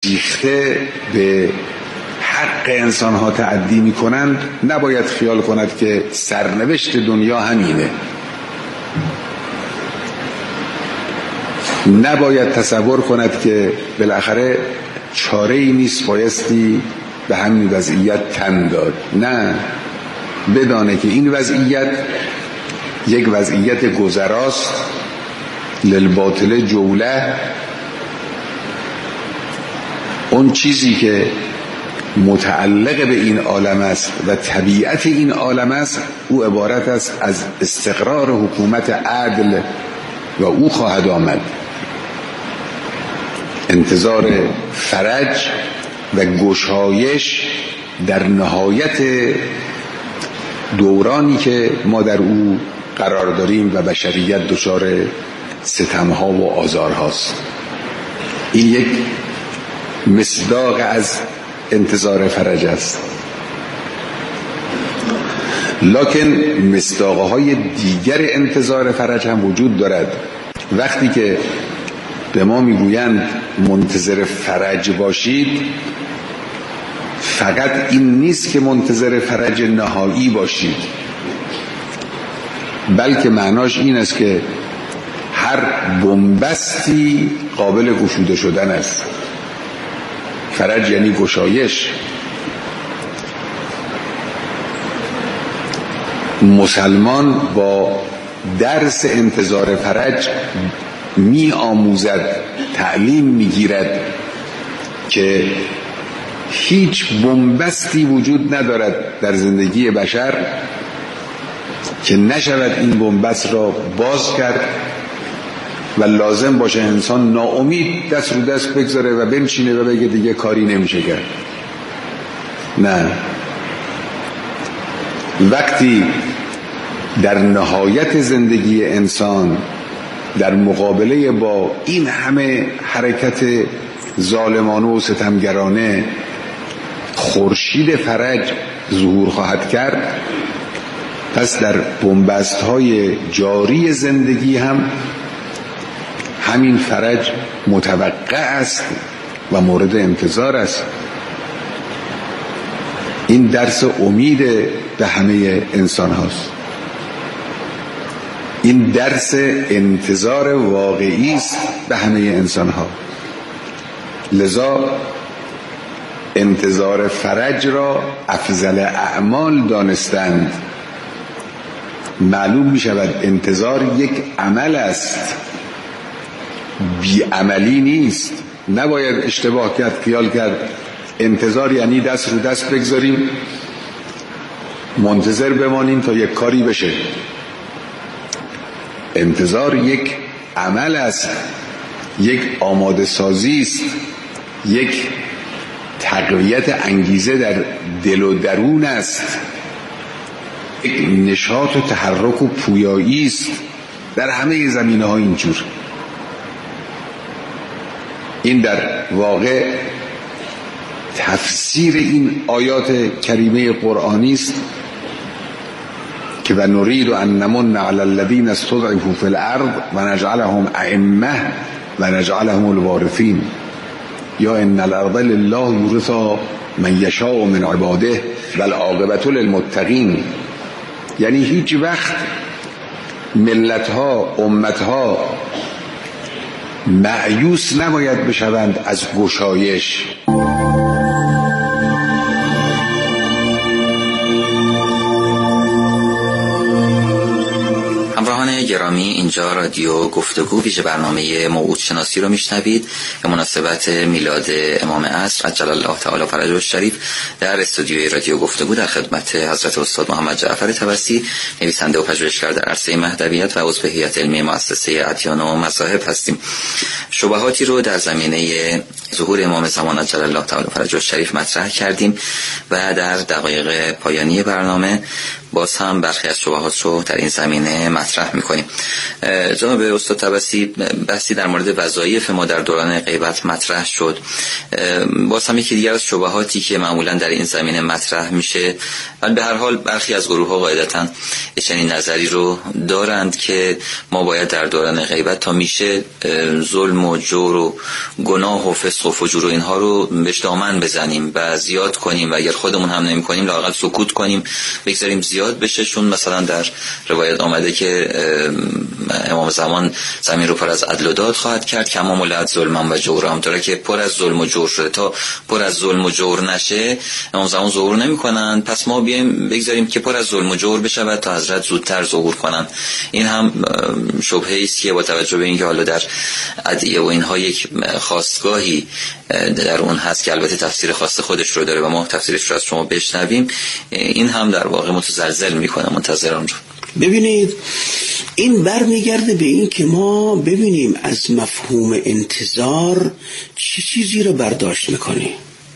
ریخته به حق انسان ها تعدی می کنند نباید خیال کند که سرنوشت دنیا همینه. نباید تصور کند که بالاخره چاره‌ای نیست، بایستی به همین وضعیت تن داد. نه، بدانه که این وضعیت یک وضعیت گذراست، للباطل جوله. اون چیزی که متعلق به این عالم است و طبیعت این عالم است، او عبارت است از استقرار حکومت عدل و او خواهد آمد. انتظار فرج و گشایش در نهایت دورانی که ما در او قرار داریم و بشریت دچار ستمها و آزارهاست. این یک مصداق از انتظار فرج است. لکن مصداقهای دیگر انتظار فرج هم وجود دارد. وقتی که به ما میگویند منتظر فرج باشید، فقط این نیست که منتظر فرج نهایی باشید، بلکه معناش این است که هر بنبستی قابل گشوده شدن است. فرج یعنی گشایش. مسلمان با درس انتظار فرج می آموزد، تعلیم می گیرد که هیچ بنبستی وجود ندارد در زندگی بشر که نشود این بنبست را باز کرد و لازم باشه انسان ناامید دست رو دست بگذاره و بنشینه و بگه دیگه کاری نمیشه کرد. نه، وقتی در نهایت زندگی انسان در مقابله با این همه حرکت ظالمانه و ستمگرانه خورشید فرج ظهور خواهد کرد، پس در بنبست‌های جاری زندگی هم همین فرج متوقع است و مورد انتظار است. این درس امید به همه انسان هاست. این درس انتظار واقعی است به همه انسان ها. لذا انتظار فرج را افضل اعمال دانستند. معلوم می شود انتظار یک عمل است، بیعملی نیست. نباید اشتباه کرد، خیال کرد انتظار یعنی دست رو دست بگذاریم منتظر بمانیم تا یک کاری بشه. انتظار یک عمل است، یک آماده سازی است، یک تقویت انگیزه در دل و درون است، یک نشاط و تحرک و پویایی است. در همه زمینه‌ها اینجور. این در واقع تفسیر این آیات کریمه قرآنی است که و نرید ان نمن علی الذین استضعفوا فی الارض و نجعلهم ائمه و نجعلهم الوارثین یا ان الارض لله یورثها من یشاء من عباده و العاقبة للمتقین. یعنی هیچ وقت ملت‌ها، امت‌ها مأیوس نباید بشوند از گشایش. همراهان گرامی، اینجا رادیو گفتگو ویژه برنامه موعود شناسی رو میشنوید به مناسبت میلاد امام عصر عجل الله تعالی فرجه الشریف در استودیوی رادیو گفتگو در خدمت حضرت استاد محمد جعفر طبسی، نویسنده و پژوهشگر در عرصه مهدویت و عضو هیئت علمی مؤسسه ادیان و مذاهب هستیم. شبهاتی رو در زمینه ظهور امام زمان عجل الله تعالی فرجه الشریف مطرح کردیم و در دقایق پایانی برنامه باز هم برخی از شبهات رو در این زمینه مطرح میکنیم. جناب استاد طبسی، بحثی در مورد وظایف ما در دوران غیبت مطرح شد. باز هم یکی دیگر از شبهاتی که معمولا در این زمینه مطرح میشه، ولی به هر حال برخی از گروه ها قاعدتا چنین نظری رو دارند که ما باید در دوران غیبت تا میشه ظلم و جور و گناه و فسق فسق و فجور و اینها رو بهش دامن بزنیم و زیاد کنیم و اگر خودمون هم نمی کنیم لااقل سکوت کنیم، بگذاریم زیاد بشه. چون مثلا در روایت آمده که امام زمان زمین رو پر از عدل و داد خواهد کرد، کما ملأت ظلما و جورا. همونطوره که پر از ظلم و جور شده، تا پر از ظلم و جور نشه امام زمان ظهور نمی‌کنن، پس ما بیایم بگذاریم که پر از ظلم و جور بشه تا حضرت زودتر ظهور کنن. این هم شبهه‌ای است که با توجه به اینکه حالا در ادعیه و اینها یک خواستگاهی در اون هست که البته تفسیر خاص خودش رو داره و ما تفسیرش رو از شما بشنویم، این هم در واقع متزلزل میکنه منتظران رو. ببینید این برمیگرده به این که ما ببینیم از مفهوم انتظار چه چیزی رو برداشت میکنیم.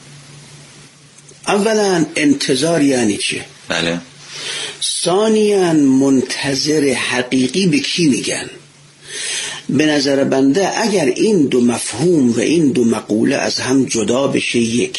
اولا انتظار یعنی چه؟ بله. ثانیاً منتظر حقیقی به کی میگن؟ به نظر بنده اگر این دو مفهوم و این دو مقوله از هم جدا بشه، یک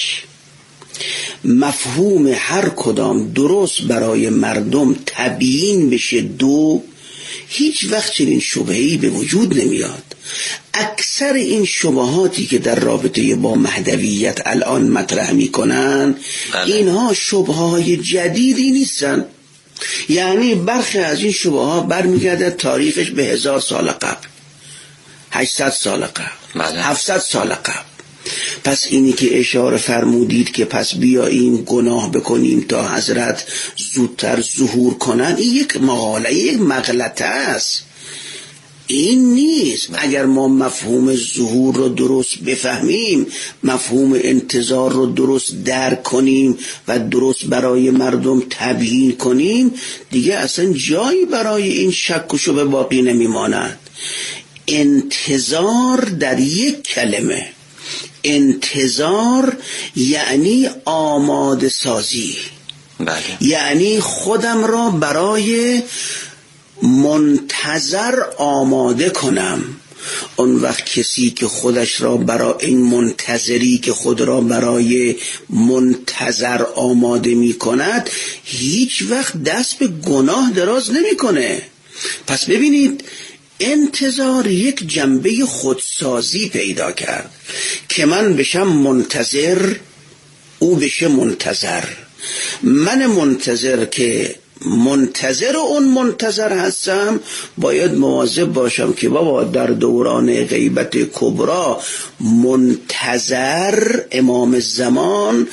مفهوم هر کدام درست برای مردم تبیین بشه، دو هیچ وقت چنین شبهه‌ای به وجود نمیاد. اکثر این شبهاتی که در رابطه با مهدویت الان مطرح میکنن اینها شبهه‌های جدیدی نیستن. یعنی برخی از این شبه‌ها برمیگرده تاریخش به 1000 سال قبل، 800 سال قبل، 700 سال قبل. پس اینی که اشاره فرمودید که پس بیاییم گناه بکنیم تا حضرت زودتر ظهور کنن، این یک مقاله، یک مغلطه است. این نیست. اگر ما مفهوم ظهور رو درست بفهمیم، مفهوم انتظار رو درست درک کنیم و درست برای مردم تبیین کنیم، دیگه اصلا جایی برای این شک و شبه باقی نمیماند. انتظار در یک کلمه، انتظار یعنی آماده سازی. بله. یعنی خودم را برای منتظر آماده کنم. اون وقت کسی که خودش را برای این منتظری که خود را برای منتظر آماده می کند هیچ وقت دست به گناه دراز نمی کنه. پس ببینید انتظار یک جنبه خودسازی پیدا کرد که من بشم منتظر، او بشه منتظر. من منتظر که منتظر اون منتظر هستم باید مواظب باشم که بابا در دوران غیبت کبرا منتظر امام زمان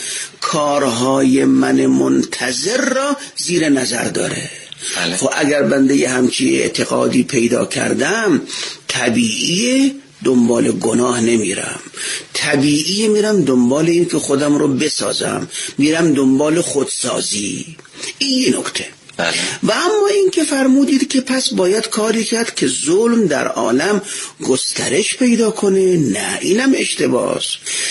کارهای من منتظر را زیر نظر داره. خب اگر بنده همچی اعتقادی پیدا کردم، طبیعیه دنبال گناه نمیرم، طبیعیه میرم دنبال این که خودم رو بسازم، میرم دنبال خودسازی. این یه نکته. و اما این که فرمودید که پس باید کاری کرد که ظلم در عالم گسترش پیدا کنه، نه، اینم اشتباهه.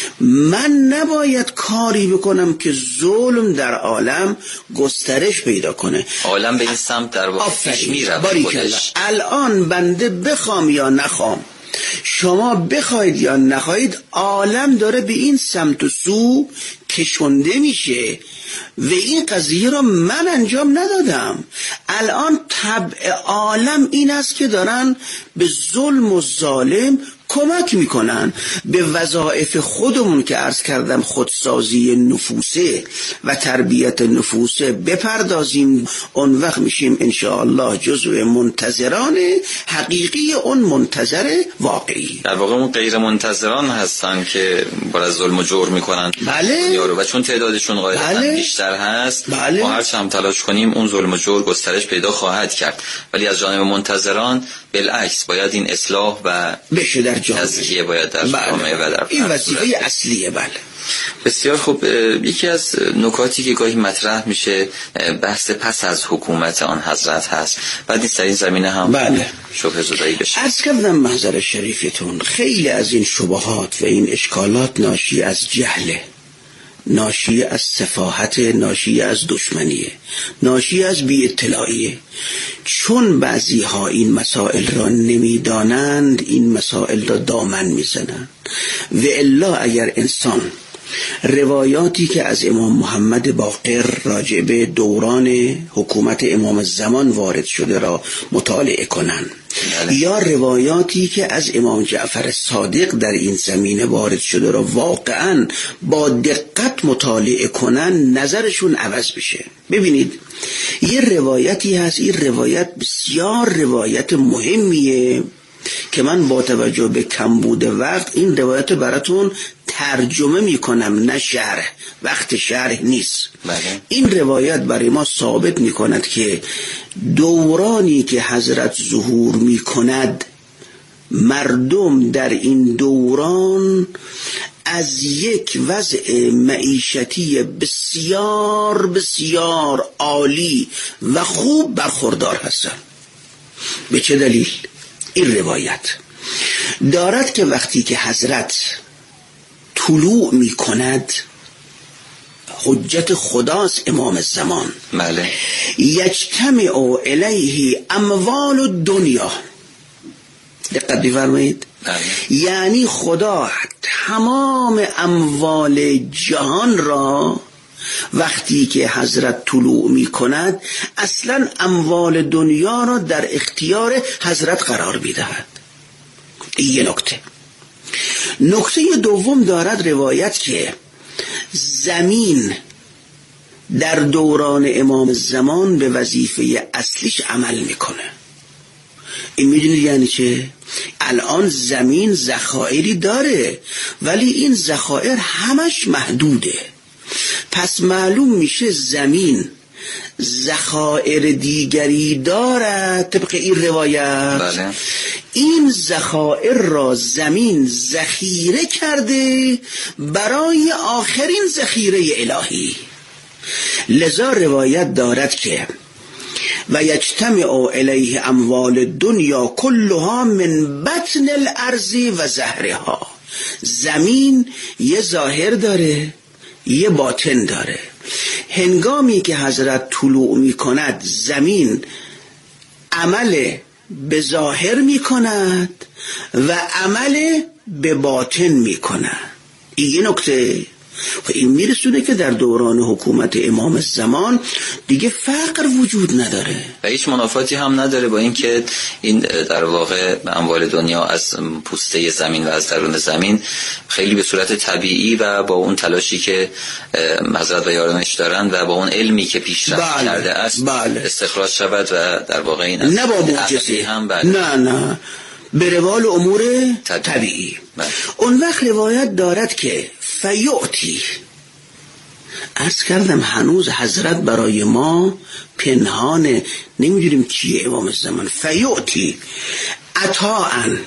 من نباید کاری بکنم که ظلم در عالم گسترش پیدا کنه. عالم به این سمت در واقع پیش میره خودش. الان بنده بخوام یا نخوام، شما بخواید یا نخواید، عالم داره به این سمت و سو کشنده میشه و این قضیه را من انجام ندادم. الان طبع عالم این است که دارن به ظلم و ظالم کمک میکنن. به وظایف خودمون که عرض کردم خودسازی نفوسه و تربیت نفوسه بپردازیم، اون وقت میشیم انشاءالله جزو منتظران حقیقی اون منتظر واقعی. در واقع اون غیر منتظران هستن که باید ظلم و جور میکنن. بله. و چون تعدادشون غالبا بیشتر هست، بله. ما هر چند تلاش کنیم اون ظلم و جور گسترش پیدا خواهد کرد. ولی از جانب منتظران بالعکس باید این اصلاح و بشه در تزکیه باید در جامعه و در این وظیفه اصلیه. بله. بسیار خوب. یکی از نکاتی که گاهی مطرح میشه بحث پس از حکومت آن حضرت هست. بعد نیست در این زمینه هم بله شبهه زدایی بشه. عرض کردم محضر شریفتون خیلی از این شبهات و این اشکالات ناشی از جهله، ناشی از سفاهت، ناشی از دشمنیه، ناشی از بی اطلاعیه. چون بعضی ها این مسائل را نمیدانند، این مسائل را دامن میزنند. و الا اگر انسان روایاتی که از امام محمد باقر راجع به دوران حکومت امام زمان وارد شده را مطالعه کنند یا روایاتی که از امام جعفر صادق در این زمینه وارد شده را واقعا با دقت مطالعه کنن نظرشون عوض بشه. ببینید یه روایتی هست، این روایت بسیار روایت مهمیه که من با توجه به کمبود وقت این روایت براتون ترجمه میکنم نه شرح، وقت شرح نیست. این روایت برای ما ثابت میکند که دورانی که حضرت ظهور میکند مردم در این دوران از یک وضع معیشتی بسیار بسیار عالی و خوب برخوردار هستند. به چه دلیل؟ این روایت دارد که وقتی که حضرت طلوع می کند، حجت خداست امام زمان، بله، یجتمع الیه اموال الدنیا. دقت بفرمایید، یعنی خدا تمام اموال جهان را وقتی که حضرت طلوع می کند اصلا اموال دنیا را در اختیار حضرت قرار می دهد. این نکته دوم دارد روایت که زمین در دوران امام زمان به وظیفه اصلیش عمل میکنه. این میدونید یعنی چه؟ الان زمین ذخایری داره ولی این ذخایر همش محدوده. پس معلوم میشه زمین ذخایر دیگری دارد طبق این روایت. بله. این ذخایر را زمین ذخیره کرده برای آخرین ذخیره الهی. لذا روایت دارد که و یجتمع الیه اموال الدنیا کلها من بطن الارض و ظهرها. زمین یه ظاهر داره یه باطن داره. هنگامی که حضرت طلوع می کند زمین عمل به ظاهر می کند و عمل به باطن می کند. این نکته این میرسونه که در دوران حکومت امام زمان دیگه فقر وجود نداره و هیچ منافاتی هم نداره با اینکه این در واقع اموال دنیا از پوسته زمین و از درون زمین خیلی به صورت طبیعی و با اون تلاشی که حضرت و یارانش دارن و با اون علمی که پیشرفت کرده است استخراج شود و در واقع این نه با معجزه هم نه به روال امور طبیعی. اون وقت روایت دارد که فیعتی، عرض کردم هنوز حضرت برای ما پنهانه، نمیدونیم کیه امام زمان. فیعتی عطاءن،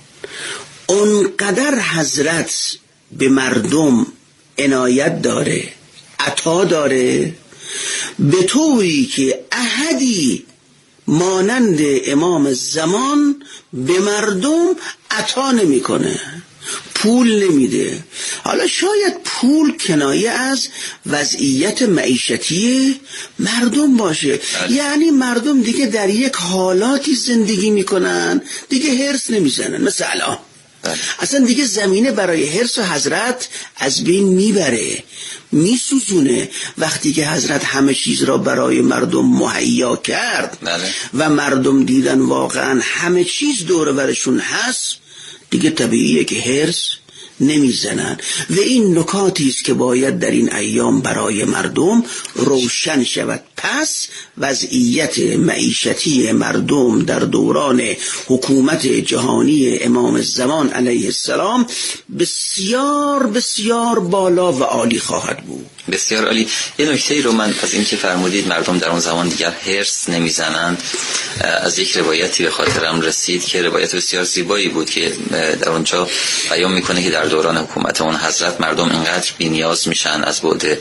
اونقدر حضرت به مردم عنایت داره، عطا داره، به طوری که احدی مانند امام زمان به مردم عطا نمی کنه، پول نمیده. حالا شاید پول کنایه از وضعیت معیشتی مردم باشه، یعنی مردم دیگه در یک حالاتی زندگی میکنن دیگه هرس نمیزنن. مثلا اصلا دیگه زمینه برای هرس و حضرت از بین میبره، میسوزونه. وقتی که حضرت همه چیز را برای مردم مهیا کرد و مردم دیدن واقعا همه چیز دور برشون هست، دیگه طبیعیه که هرس نمیزنن. و این نکاتی است که باید در این ایام برای مردم روشن شود. پس وضعیت معیشتی مردم در دوران حکومت جهانی امام زمان علیه السلام بسیار بسیار بالا و عالی خواهد بود. بسیار عالی. یه نکته رو من از این که فرمودید مردم در اون زمان دیگر هرس نمیزنند، از یک روایتی به خاطرم رسید که روایت بسیار زیبایی بود که در اونجا بیان میکنه که در دوران حکومت اون حضرت مردم اینقدر بی‌نیاز میشن از بعد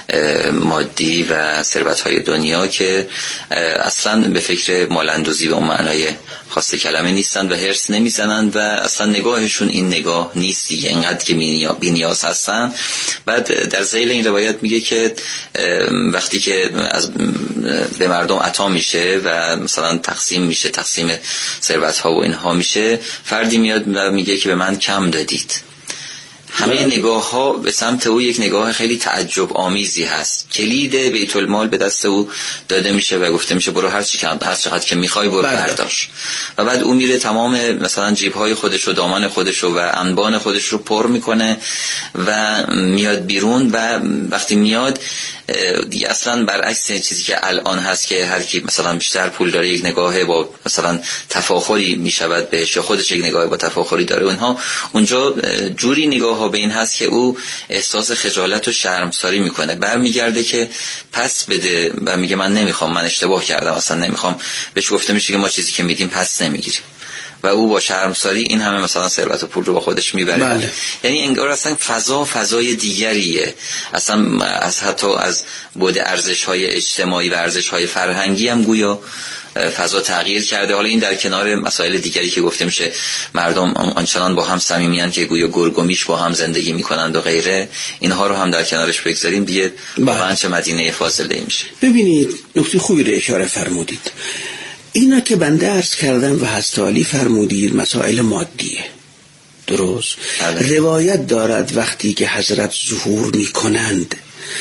مادی و ثروت‌های دنیا که اصلا به فکر مال‌اندوزی به اون معنای خاص کلمه نیستن و هرس نمیزنن و اصلا نگاهشون این نگاه نیست دیگه، اینقدر که بی‌نیاز هستن. بعد در ذیل این روایت میگه که وقتی که به مردم عطا میشه و مثلا تقسیم میشه، تقسیم ثروت ها و اینها میشه، فردی میاد و میگه که به من کم دادید همه نگاه ها به سمت او یک نگاه خیلی تعجب آمیزی هست. کلید بیت المال به دست او داده میشه و گفته میشه برو هر چقدر که میخوای برو برداشت، و بعد او میره تمام مثلا جیب های خودش و دامان خودش و انبان خودش رو پر میکنه و میاد بیرون. و وقتی میاد دیگه اصلا برعکس چیزی که الان هست که هر کی مثلا بیشتر پول داره یک نگاه با مثلا تفاخری میشود بهش، یا خودش یک نگاه با تفاخری داره، اونها اونجا جوری نگاه ها به این هست که او احساس خجالت و شرمساری میکنه، برمیگرده که پس بده و میگه من نمیخوام، من اشتباه کردم، اصلا نمیخوام. بهش گفته میشه که ما چیزی که میدیم پس نمیگیریم، و او با شرمساری این همه مثلا ثروت و پول رو با خودش میبره. بله. یعنی انگار اصلا فضای دیگریه، اصلا از حتی از بعد ارزش‌های اجتماعی و ارزش‌های فرهنگی هم گویا فضا تغییر کرده. حالا این در کنار مسائل دیگری که گفته میشه مردم آنچنان با هم صمیمیان که گویا گرگ و میش با هم زندگی میکنند و غیره، اینها رو هم در کنارش بگذاریم، دیگه واقعا چه مدینه فاضله میشه. ببینید نکته خوبی رو اشاره فرمودید. اینا که بنده عرض کردم و هستالی فرمودید مسائل مادیه، درست؟ روایت دارد وقتی که حضرت ظهور می کنند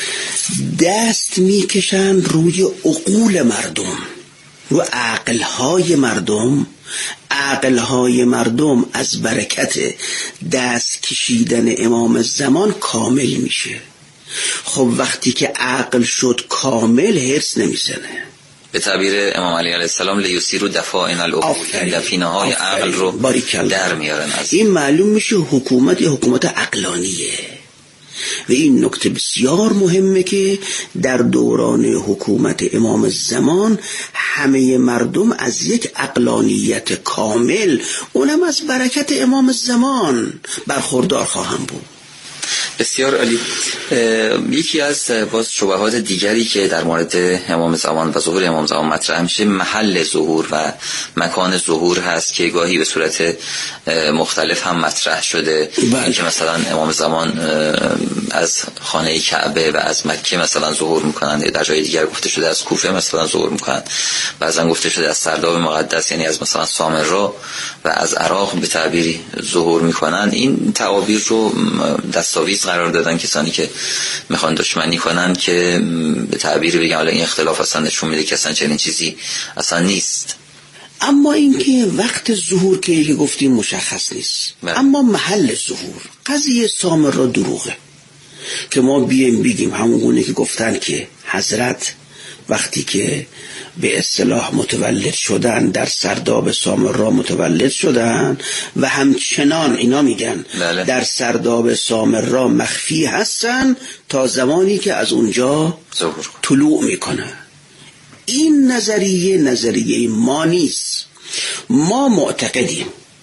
دست می کشند روی عقول مردم، رو عقلهای مردم. عقلهای مردم از برکت دست کشیدن امام زمان کامل میشه. خب وقتی که عقل شد کامل هرس نمیزنه. به تعبیر امام علی علیه السلام لیسیروا دفائن العقول، دفینه های عقل رو در میارن. از این معلوم میشه حکومت یه حکومت عقلانیه. و این نکته بسیار مهمه که در دوران حکومت امام زمان همه مردم از یک عقلانیت کامل، اونم از برکت امام زمان، برخوردار خواهم بود. بسیار عالی. یکی از باز شبهات دیگری که در مورد امام زمان و ظهور امام زمان مطرح میشه محل ظهور و مکان ظهور هست که گاهی به صورت مختلف هم مطرح شده. اینکه مثلا امام زمان از خانه کعبه و از مکه مثلا ظهور میکنن، در جای دیگر گفته شده از کوفه مثلا ظهور میکنن، بعضا گفته شده از سرداب مقدس یعنی از مثلا سامرا و از عراق به تعبیری ظهور میکنن. این تعابیر رو دستاویز قرار دادن کسانی که میخوان دشمنی کنن که به تعبیر بگم حالا این اختلاف اصلا نشون میده که اصلا چنین چیزی اصلا نیست. اما اینکه وقت ظهور که گفتیم مشخص نیست. اما محل ظهور قضیه سامرا دروغه که ما بیایم بگیم همون گونه که گفتن که حضرت وقتی که به اصطلاح متولد شدن در سرداب سامرا متولد شدن و همچنان اینا میگن بله. در سرداب سامرا مخفی هستن تا زمانی که از اونجا طلوع میکنن. این نظریه ما نیست. ما معتقدیم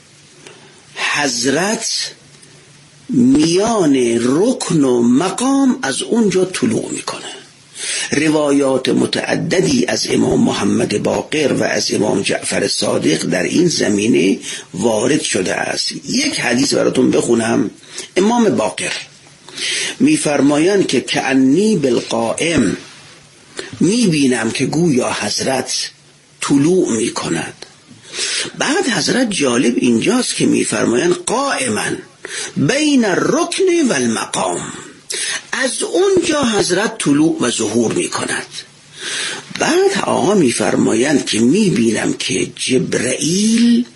حضرت میان رکن و مقام از اونجا طلوع میکنه. روایات متعددی از امام محمد باقر و از امام جعفر صادق در این زمینه وارد شده است. یک حدیث براتون بخونم. امام باقر میفرمایند که کأنی بالقائم، میبینم که گویا حضرت طلوع میکند. بعد حضرت جالب اینجاست که میفرمایند قائما بین الرکن و المقام، از اونجا حضرت طلوع و ظهور می کند. بعد آقا می فرمایند که می بینم که جبرائیل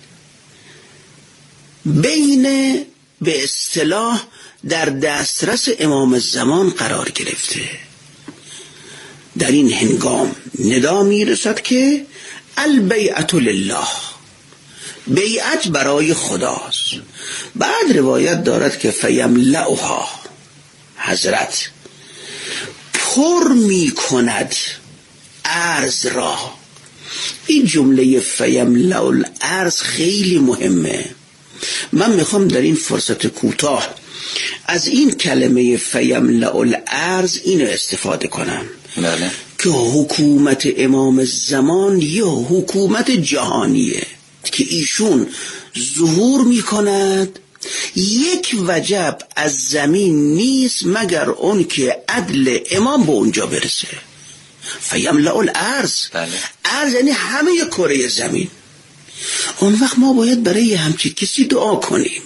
بین به اصطلاح در دسترس امام زمان قرار گرفته. در این هنگام ندا می رسد که البیعت لله، بیعت برای خداست. بعد روایت دارد که فیملأها، حضرت پر می کند ارض را. این جمله فیملأ الارض خیلی مهمه. من میخوام در این فرصت کوتاه از این کلمه فیملأ الارض اینو استفاده کنم. بله. که حکومت امام زمان یه حکومت جهانیه که ایشون ظهور میکند. یک وجب از زمین نیست مگر اون که عدل امام به اونجا برسه. فیملأ الارض، ارض یعنی همه کره زمین. اون وقت ما باید برای همچین کسی دعا کنیم.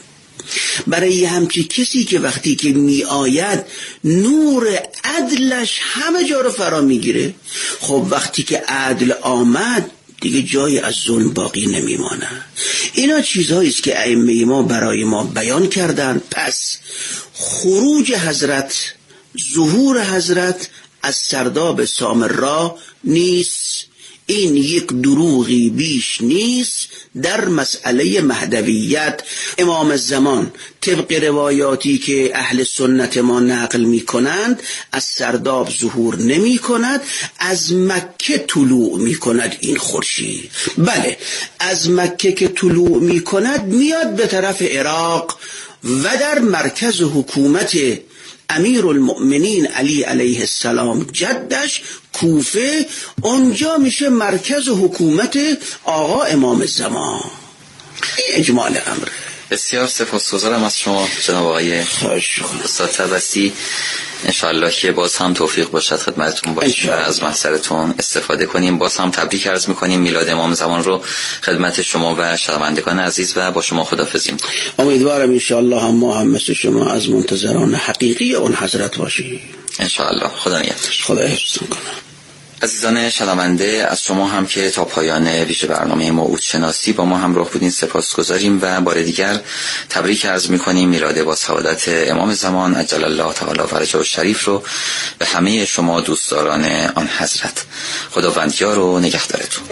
برای همچی کسی که وقتی که می آید نور عدلش همه جا رو فرا میگیره، خب وقتی که عدل آمد دیگه جایی از ظلم باقی نمیمانه. اینا چیزهایی است که ائمه ما برای ما بیان کردن. پس خروج حضرت، ظهور حضرت از سرداب سامرا نیست، این یک دروغی بیش نیست. در مسئله مهدویت امام زمان طبق روایاتی که اهل سنت ما نقل می کنند از سرداب ظهور نمی کند، از مکه طلوع می کند این خورشید. بله، از مکه که طلوع می کند میاد به طرف عراق و در مرکز حکومت امیر المؤمنین علی علیه السلام جدش کوفه، اونجا میشه مرکز حکومت آقا امام زمان. این اجمال امره. بسیار سپاسگزارم از شما جناب آقای استاد طبسی. انشاءالله که باز هم توفیق باشد خدمتتون باشیم و از محضرتون استفاده کنیم. باز هم تبریک عرض میکنیم میلاد امام زمان رو خدمت شما و شنوندگان عزیز و با شما خداحافظی. امیدوارم انشاءالله هم ما هم مثل شما از منتظران حقیقی اون حضرت باشیم انشاءالله. خدا نگهدار. خدا حفظتون کنه. عزیزان شنونده، از شما هم که تا پایان ویژه برنامه موعود شناسی با ما همراه بودین سپاسگزاریم و بار دیگر تبریک عرض می‌کنیم میلاد با سعادت امام زمان عجل الله تعالی فرجه الشریف رو به همه شما دوستداران آن حضرت. خداوند یار و نگهدارتون.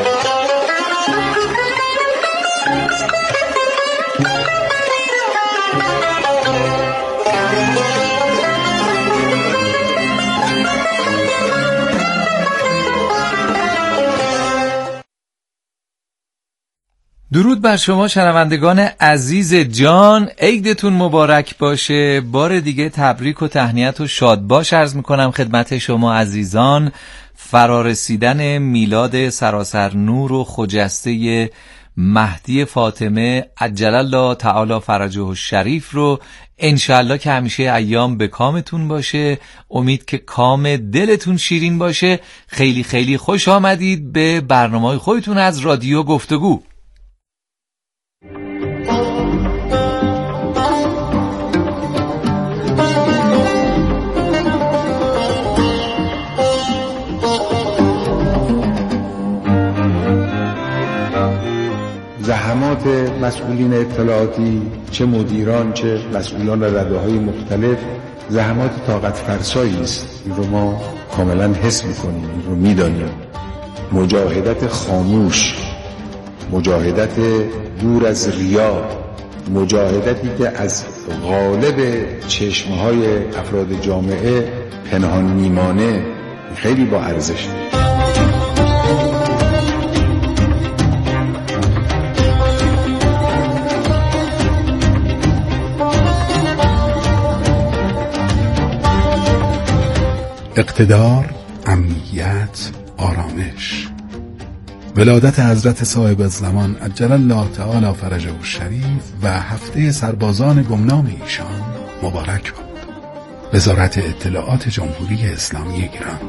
درود بر شما شنوندگان عزیز جان، عیدتون مبارک باشه. بار دیگه تبریک و تهنیت و شادباش عرض میکنم خدمت شما عزیزان. فرارسیدن میلاد سراسر نور و خجسته مهدی فاطمه عجل الله تعالی فرجه الشریف رو انشالله که همیشه ایام به کامتون باشه. امید که کام دلتون شیرین باشه. خیلی خیلی خوش آمدید به برنامه خودتون از رادیو گفتگو. زحمات مسئولین اطلاعاتی، چه مدیران چه مسئولان رده‌های مختلف، زحمات طاقت فرسایی است. این رو ما کاملا حس می‌کنیم، این رو می‌دانیم. مجاهدت خاموش، مجاهدت دور از ریا، مجاهدتی که از غالب چشمهای افراد جامعه پنهان میمانه، خیلی با ارزش. اقتدار، امنیت، آرامش. ولادت حضرت صاحب الزمان عجل الله تعالی فرجه الشریف و هفته سربازان گمنام ایشان مبارک باد. وزارت اطلاعات جمهوری اسلامی ایران.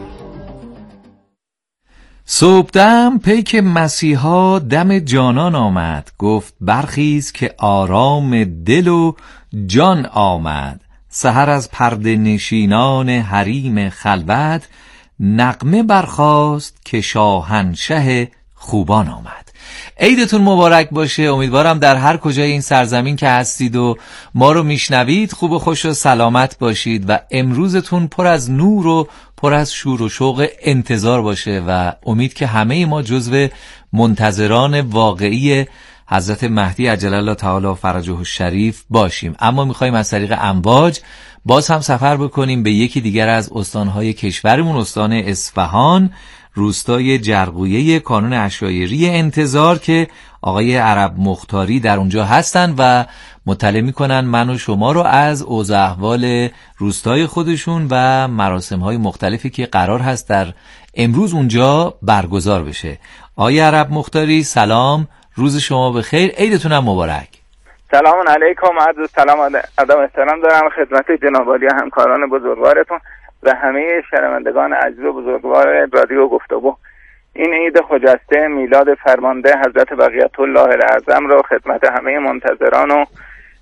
صبحدم پیک مسیحا دم جانان آمد، گفت برخیز که آرام دل و جان آمد. سحر از پرده نشینان حریم خلوت، نغمه برخاست که شاهنشه خوبان آمد. عیدتون مبارک باشه. امیدوارم در هر کجای این سرزمین که هستید و ما رو میشنوید خوب و خوش و سلامت باشید و امروزتون پر از نور و پر از شور و شوق انتظار باشه و امید که همه ما جزو منتظران واقعی حضرت مهدی عجل الله تعالی فرجه الشریف باشیم. اما میخوایم از طریق امواج باز هم سفر بکنیم به یکی دیگر از استانهای کشورمون، استان اصفهان، روستای جرقویه کانون عشایری انتظار که آقای عرب مختاری در اونجا هستن و مطلع میکنن من و شما رو از اوضاع احوال روستای خودشون و مراسمهای مختلفی که قرار هست در امروز اونجا برگزار بشه. آقای عرب مختاری سلام، روز شما بخیر، عیدتون هم مبارک. سلام علیکم، عرض سلام ادب احترام دارم خدمت جناب عالی همکاران بزرگوارتون و همه شنوندگان عزیز و بزرگوار رادیو گفتگو. این عید خجسته میلاد فرمانده حضرت بقیت الله الاعظم رو خدمت همه منتظران و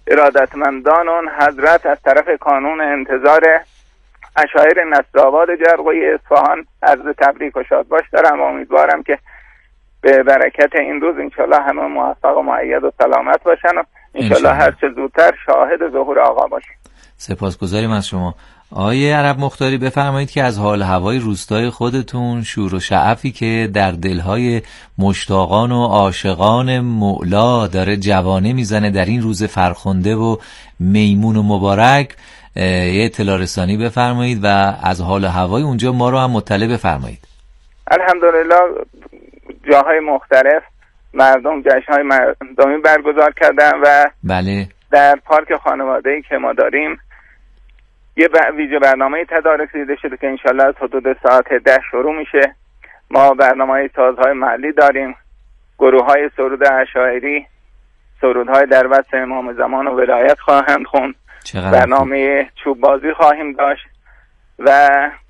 ارادتمندان اون حضرت از طرف کانون انتظار اشایر نصرآباد جرقوی اصفهان عرض تبریک و شادباش دارم و امیدوارم که به برکت این روز انشالله همه موفق و مؤید و سلامت باشن و انشالله هر چه زودتر شاهد ظهور آقا باشن. سپاسگزاریم از شما. آقای عرب مختاری بفرمایید که از حال هوای روستای خودتون، شور و شعفی که در دلهای مشتاقان و عاشقان مولا داره جوانه میزنه در این روز فرخنده و میمون و مبارک، یه اطلاع رسانی بفرمایید و از حال هوای اونجا ما رو هم مطلع بفرمایید. الحمدلله جاهای مختلف مردم جشن‌های مردمی برگزار کردن و بله در پارک خانواده‌ای که ما داریم یه ویژه برنامه تدارک دیده شده که انشالله از حدود ساعت 10 شروع میشه. ما برنامه‌های سازهای محلی داریم، گروه‌های سرود اشاعری سرودهای در وصف امام زمان و ولایت خواهند خوند، برنامه چوب بازی خواهیم داشت و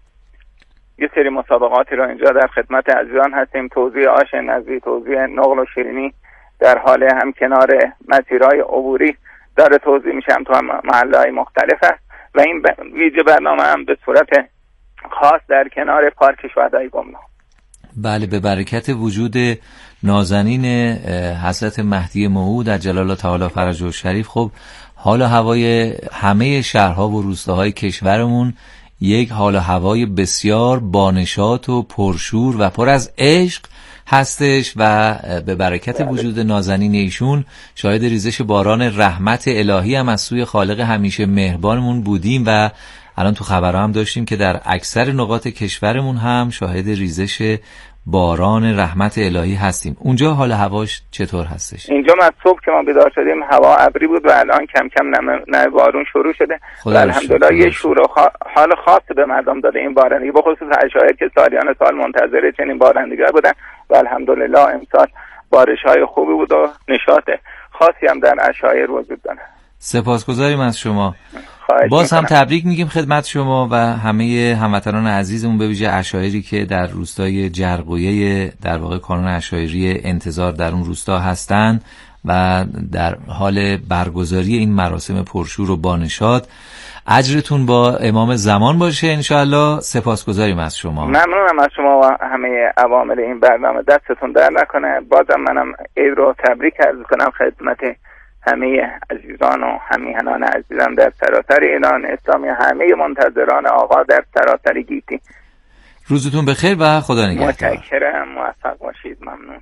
یه سری مسابقاتی رو اینجا در خدمت عزیزان هستیم. توزیع آش نزدی، توزیع نقل و شیرینی در حال هم کنار مسیرهای عبوری داره توزیع میشه، هم تو محله‌های مختلف است و این ویژه برنامه هم به صورت خاص در کنار پارک شهدای گمنام. بله، به برکت وجود نازنین حضرت مهدی موعود عجل الله تعالی فرجه الشریف، خب حال هوای همه شهرها و روستاهای کشورمون یک حال هوای بسیار بانشاط و پرشور و پر از عشق هستش و به برکت وجود نازنین ایشون شاهد ریزش باران رحمت الهی هم از سوی خالق همیشه مهربانمون بودیم و الان تو خبرها هم داشتیم که در اکثر نقاط کشورمون هم شاهد ریزش باران رحمت الهی هستیم. اونجا حال هواش چطور هستش؟ اینجا از صبح که ما بیدار شدیم هوا ابری بود و الان کم کم نمه بارون شروع شده و الحمدلله یه شور و حال خاص به مردم داده این بارندگی، به خصوص اشایر که سالیان سال منتظر چنین بارندگی بودن و الحمدلله امسال بارش‌های خوبی بود و نشاط خاصی هم در اشایر وجود داره. سپاسگزاریم از شما. باز هم تبریک میگیم خدمت شما و همه هموطنان عزیزمون، به ویژه اشاعری که در روستای جرقویه در واقع کانون اشاعری انتظار در اون روستا هستن و در حال برگزاری این مراسم پرشور و بانشاد. اجرتون با امام زمان باشه انشاءالله. سپاسگزاریم از شما. ممنونم از شما و همه عوامل این برنامه، دستتون در نکنه. بازم منم عید رو تبریک عرض کنم خدمت همه عزیزان و همیهنان عزیزم در سراسر ایران اسلامی، همه منتظران آقا در سراسر گیتی. روزتون بخیر و خدا نگهدار. متشکرم، موفق باشید. ممنون.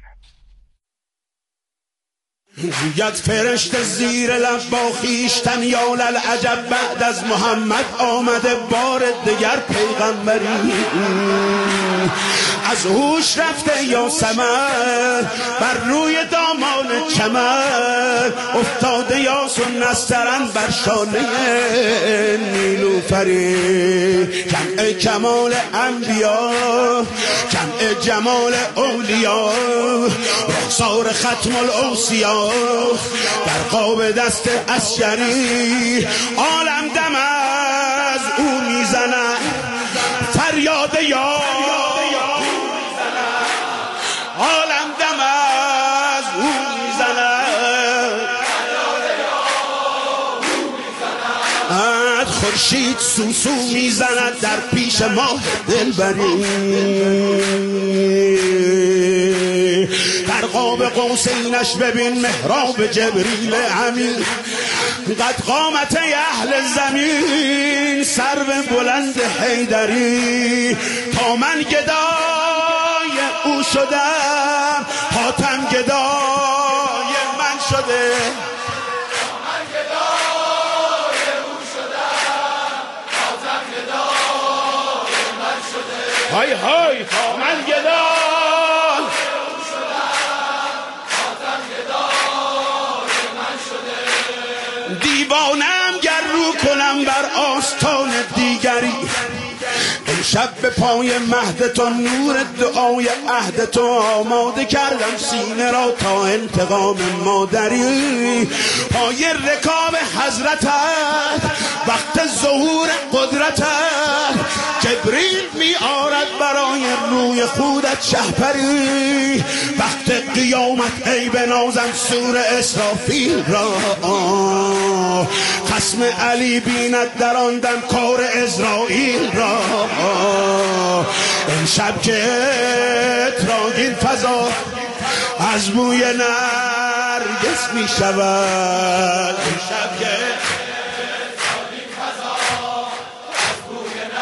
گوید فرشته زیر لب با خویشتن یا للعجب بعد از محمد آمده بار دگر پیغمبری، از هوش رفته یا سمر بر روی دامان چمر، افتاده یا سنسترن بر شانه نیلوفری. جمع کمال انبیا، جمع جمال اولیا، رخسار ختم الاوصیا در قاب دست عسکری. عالم دم از او میزنه فریاد یا، عالم دم از او میزنه خورشید سوسو میزند در پیش ماه دلبری. در قاب قوسینش ببین محراب جبریل امین، قد قامت اهل زمین سرو بلند حیدری. تا من گدای او شدم حاتم گدای من شده، من گدای او شدم حاتم گدای من شده. های های تا من گدای دیوانم گر رو کنم بر آستان دیگری. ای امشب به پای مهد تو نور دعای عهد تو آماده کردم سینه را تا انتقام مادری. پای رکاب حضرتت وقت ظهور قدرتت جبریل می آرد برای روی خودت شهپری. وقت قیامت ای بنازم سور اسرافیل را خصم علی بیند در آن دم کار اسرائیل را. امشب که تراگین فضا از بوی نرگس می شود. امشب که